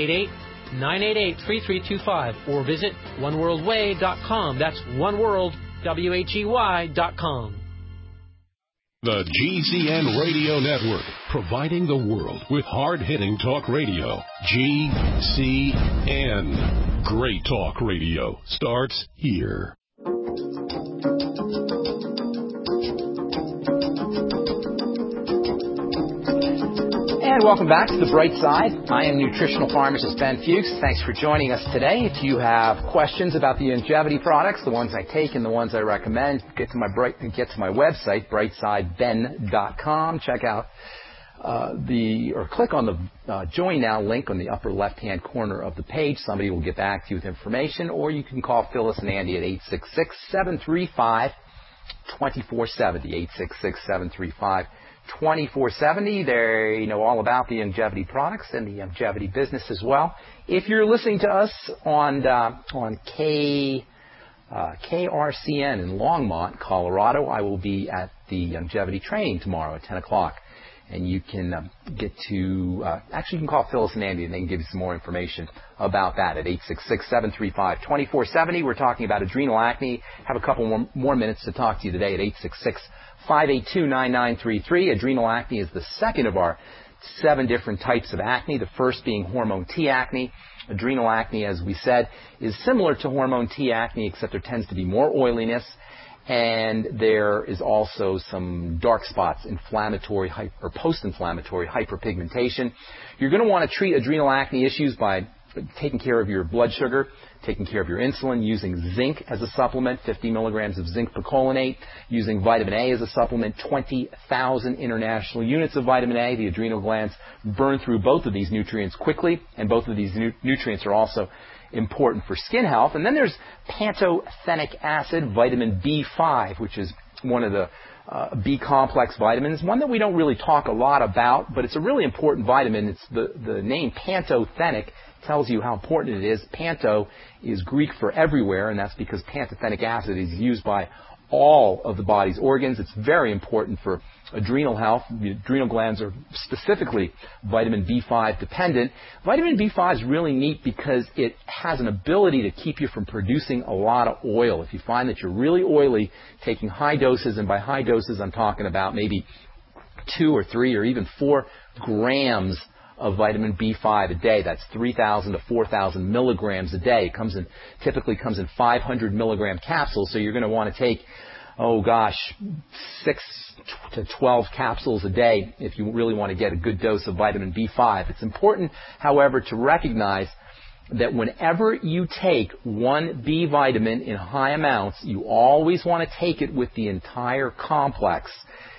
888-988-3325. Or visit oneworldwhey.com. That's oneworld.com. The GCN Radio Network, providing the world with hard-hitting talk radio. GCN. Great talk radio starts here. And welcome back to The Bright Side. I am nutritional pharmacist Ben Fuchs. Thanks for joining us today. If you have questions about the longevity products, the ones I take and the ones I recommend, get to my website, brightsideben.com. Check out click on the Join Now link on the upper left-hand corner of the page. Somebody will get back to you with information, or you can call Phyllis and Andy at 866-735-2470, 866-735-2470. They know all about the longevity products and the longevity business as well. If you're listening to us on KRCN in Longmont, Colorado, I will be at the longevity training tomorrow at 10 o'clock. And you can you can call Phyllis and Andy and they can give you some more information about that at 866-735-2470. We're talking about adrenal acne. Have a couple more minutes to talk to you today at 866-582-9933. Adrenal acne is the second of our 7 different types of acne, the first being hormone T acne. Adrenal acne, as we said, is similar to hormone T acne, except there tends to be more oiliness. And there is also some dark spots, inflammatory or post-inflammatory hyperpigmentation. You're going to want to treat adrenal acne issues by taking care of your blood sugar, taking care of your insulin, using zinc as a supplement, 50 milligrams of zinc picolinate, using vitamin A as a supplement, 20,000 international units of vitamin A. The adrenal glands burn through both of these nutrients quickly, and both of these nutrients are also important for skin health. And then there's pantothenic acid, vitamin B5, which is one of the B complex vitamins, one that we don't really talk a lot about, but it's a really important vitamin. It's the name pantothenic tells you how important it is. Panto is Greek for everywhere, and that's because pantothenic acid is used by all of the body's organs. It's very important for adrenal health. The adrenal glands are specifically vitamin B5 dependent. Vitamin B5 is really neat because it has an ability to keep you from producing a lot of oil. If you find that you're really oily, taking high doses, and by high doses I'm talking about maybe 2 or 3 or even 4 grams of vitamin B5 a day. That's 3,000 to 4,000 milligrams a day. It typically comes in 500 milligram capsules, so you're going to want to take, 6 to 12 capsules a day if you really want to get a good dose of vitamin B5. It's important, however, to recognize that whenever you take one B vitamin in high amounts, you always want to take it with the entire complex.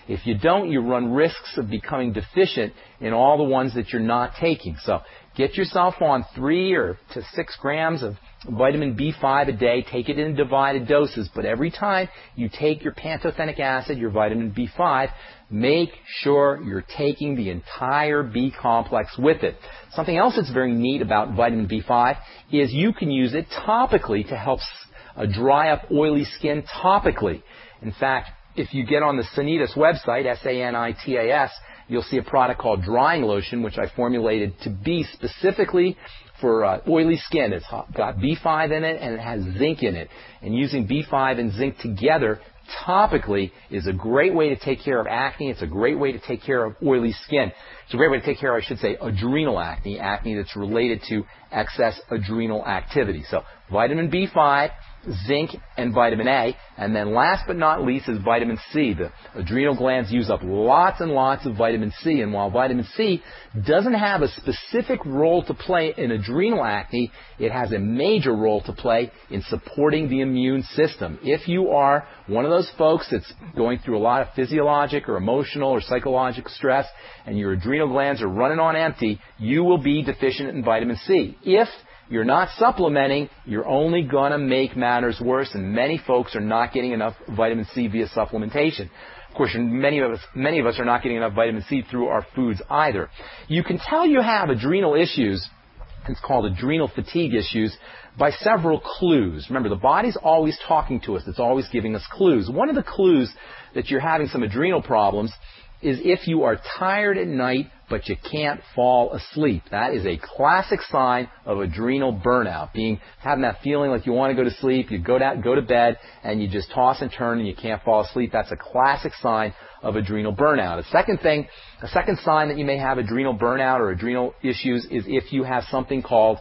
If you don't, you run risks of becoming deficient in all the ones that you're not taking. So get yourself on 3 to 6 grams of vitamin B5 a day. Take it in divided doses, but every time you take your pantothenic acid, your vitamin B5, make sure you're taking the entire B complex with it. Something else that's very neat about vitamin B5 is you can use it topically to help dry up oily skin topically. In fact, if you get on the Sanitas website, Sanitas, you'll see a product called Drying Lotion, which I formulated to be specifically for oily skin. It's got B5 in it and it has zinc in it. And using B5 and zinc together topically is a great way to take care of acne. It's a great way to take care of oily skin. It's a great way to take care of, I should say, adrenal acne, acne that's related to excess adrenal activity. So vitamin B5, zinc, and vitamin A. And then last but not least is vitamin C. The adrenal glands use up lots and lots of vitamin C. And while vitamin C doesn't have a specific role to play in adrenal acne, it has a major role to play in supporting the immune system. If you are one of those folks that's going through a lot of physiologic or emotional or psychological stress and your adrenal glands are running on empty, you will be deficient in vitamin C. If you're not supplementing, you're only going to make matters worse, and many folks are not getting enough vitamin C via supplementation. Of course, many of us are not getting enough vitamin C through our foods either. You can tell you have adrenal issues, it's called adrenal fatigue issues, by several clues. Remember, the body's always talking to us. It's always giving us clues. One of the clues that you're having some adrenal problems is if you are tired at night but you can't fall asleep. That is a classic sign of adrenal burnout. Having that feeling like you want to go to sleep, you go to bed, and you just toss and turn and you can't fall asleep. That's a classic sign of adrenal burnout. A second sign that you may have adrenal burnout or adrenal issues is if you have something called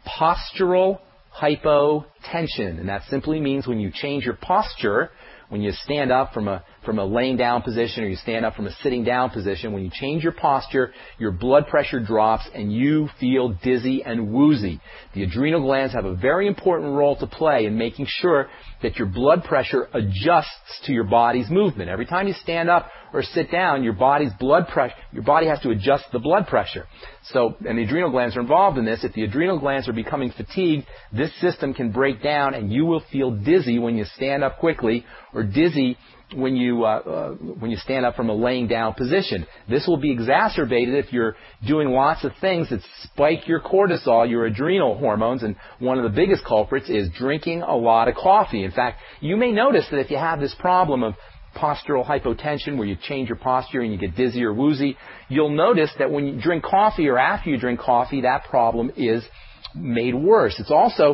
postural hypotension. And that simply means when you change your posture, when you stand up from a laying down position or you stand up from a sitting down position, when you change your posture, your blood pressure drops and you feel dizzy and woozy. The adrenal glands have a very important role to play in making sure that your blood pressure adjusts to your body's movement. Every time you stand up or sit down, your body has to adjust the blood pressure. And the adrenal glands are involved in this. If the adrenal glands are becoming fatigued, this system can break down and you will feel dizzy when you stand up quickly or dizzy when you stand up from a laying down position. This will be exacerbated if you're doing lots of things that spike your cortisol, your adrenal hormones, and one of the biggest culprits is drinking a lot of coffee. In fact, you may notice that if you have this problem of postural hypotension where you change your posture and you get dizzy or woozy, you'll notice that when you drink coffee or after you drink coffee, that problem is made worse. It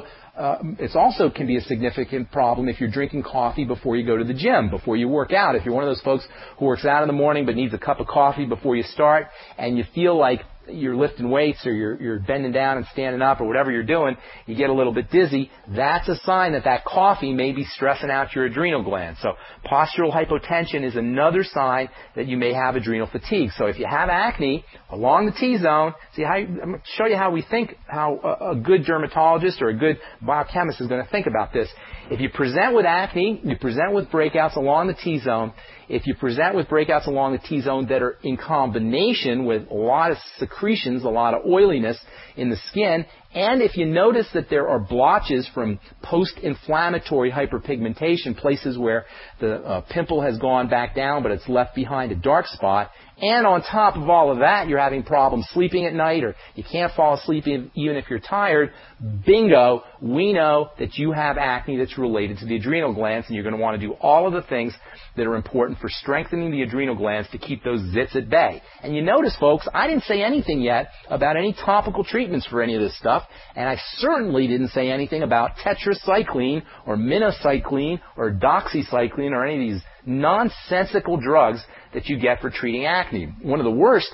also can be a significant problem if you're drinking coffee before you go to the gym, before you work out. If you're one of those folks who works out in the morning but needs a cup of coffee before you start and you feel like you're lifting weights or you're bending down and standing up or whatever you're doing, you get a little bit dizzy, that's a sign that coffee may be stressing out your adrenal glands. So postural hypotension is another sign that you may have adrenal fatigue. So if you have acne along the T-zone, I'm going to show you how a good dermatologist or a good biochemist is going to think about this. If you present with acne, you present with breakouts along the T-zone. If you present with breakouts along the T-zone that are in combination with a lot of secretions, a lot of oiliness in the skin, and if you notice that there are blotches from post-inflammatory hyperpigmentation, places where the pimple has gone back down but it's left behind a dark spot, and on top of all of that, you're having problems sleeping at night or you can't fall asleep even if you're tired, bingo, we know that you have acne that's related to the adrenal glands, and you're going to want to do all of the things that are important for strengthening the adrenal glands to keep those zits at bay. And you notice, folks, I didn't say anything yet about any topical treatments for any of this stuff, and I certainly didn't say anything about tetracycline or minocycline or doxycycline or any of these nonsensical drugs that you get for treating acne. One of the worst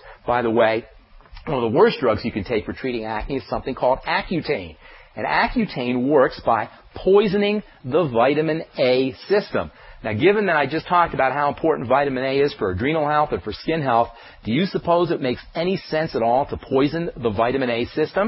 drugs you can take for treating acne is something called Accutane. And Accutane works by poisoning the vitamin A system. Now, given that I just talked about how important vitamin A is for adrenal health and for skin health, do you suppose it makes any sense at all to poison the vitamin A system?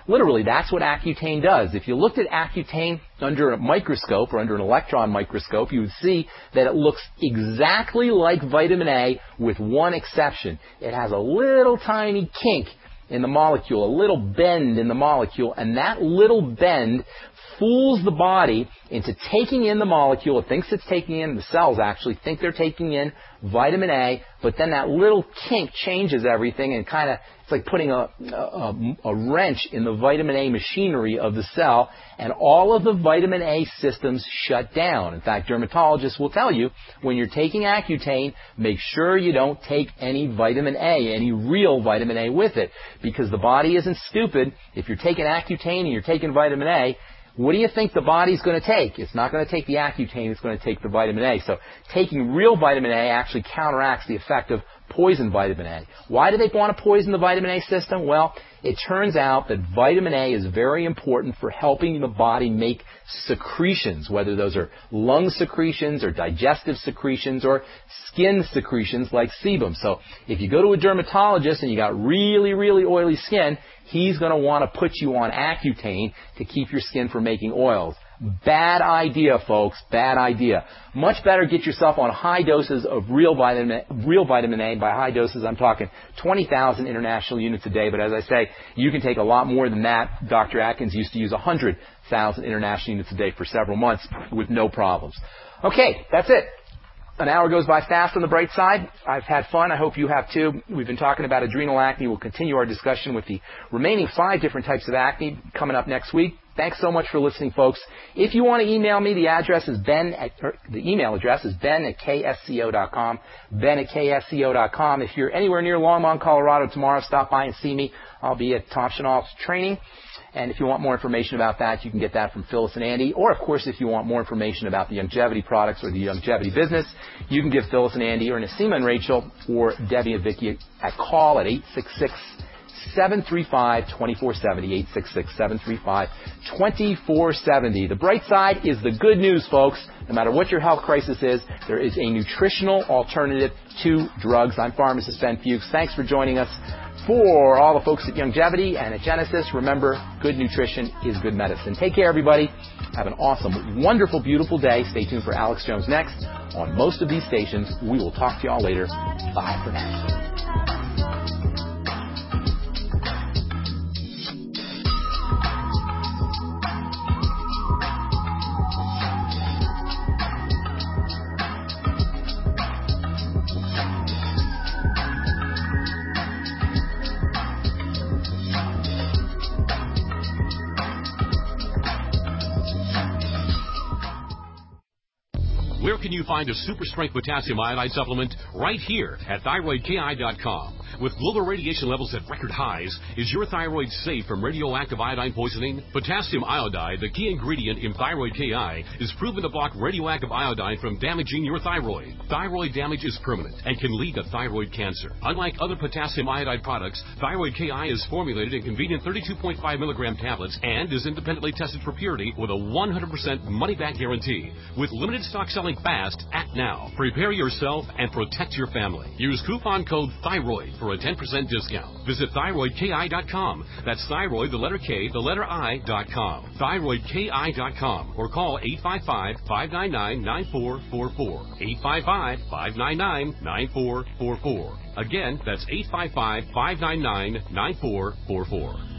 literally, that's what Accutane does. If you looked at Accutane under a microscope or under an electron microscope, you would see that it looks exactly like vitamin A with one exception. It has a little tiny kink in the molecule, a little bend in the molecule, and that little bend fools the body into taking in the molecule. It thinks it's taking in, the cells actually think they're taking in vitamin A, but then that little kink changes everything and kind of, it's like putting a wrench in the vitamin A machinery of the cell, and all of the vitamin A systems shut down. In fact, dermatologists will tell you, when you're taking Accutane, make sure you don't take any vitamin A, any real vitamin A with it, because the body isn't stupid. If you're taking Accutane and you're taking vitamin A, what do you think the body's going to take? It's not going to take the Accutane, it's going to take the vitamin A. So taking real vitamin A actually counteracts the effect of poison vitamin A. Why do they want to poison the vitamin A system? Well, it turns out that vitamin A is very important for helping the body make secretions, whether those are lung secretions or digestive secretions or skin secretions like sebum. So if you go to a dermatologist and you got really, really oily skin, he's going to want to put you on Accutane to keep your skin from making oils. Bad idea, folks. Bad idea. Much better get yourself on high doses of real vitamin A. By high doses, I'm talking 20,000 international units a day. But as I say, you can take a lot more than that. Dr. Atkins used to use 100,000 international units a day for several months with no problems. Okay, that's it. An hour goes by fast on the bright side. I've had fun. I hope you have too. We've been talking about adrenal acne. We'll continue our discussion with the remaining 5 different types of acne coming up next week. Thanks so much for listening, folks. If you want to email me, the email address is ben@ksco.com, ben@ksco.com. If you're anywhere near Longmont, Colorado tomorrow, stop by and see me. I'll be at Tom Chenault's training. And if you want more information about that, you can get that from Phyllis and Andy. Or, of course, if you want more information about the Youngevity products or the Youngevity business, you can give Phyllis and Andy or Nasima and Rachel or Debbie and Vicky a call at 866-735-2470, 866-735-2470. The bright side is the good news, folks. No matter what your health crisis is, there is a nutritional alternative to drugs. I'm pharmacist Ben Fuchs. Thanks for joining us. For all the folks at Youngevity and at Genesis, remember, good nutrition is good medicine. Take care, everybody. Have an awesome, wonderful, beautiful day. Stay tuned for Alex Jones next. On most of these stations, we will talk to y'all later. Bye for now. Where can you find a super strength potassium iodide supplement? Right here at thyroidki.com. With global radiation levels at record highs, is your thyroid safe from radioactive iodine poisoning? Potassium iodide, the key ingredient in Thyroid KI, is proven to block radioactive iodine from damaging your thyroid. Thyroid damage is permanent and can lead to thyroid cancer. Unlike other potassium iodide products, Thyroid KI is formulated in convenient 32.5 milligram tablets and is independently tested for purity with a 100% money-back guarantee. With limited stock selling fast, act now. Prepare yourself and protect your family. Use coupon code THYROID for a 10% discount. Visit thyroidki.com. That's thyroid, the letter K, the letter I.com. Thyroidki.com or call 855-599-9444. 855-599-9444. Again, that's 855-599-9444.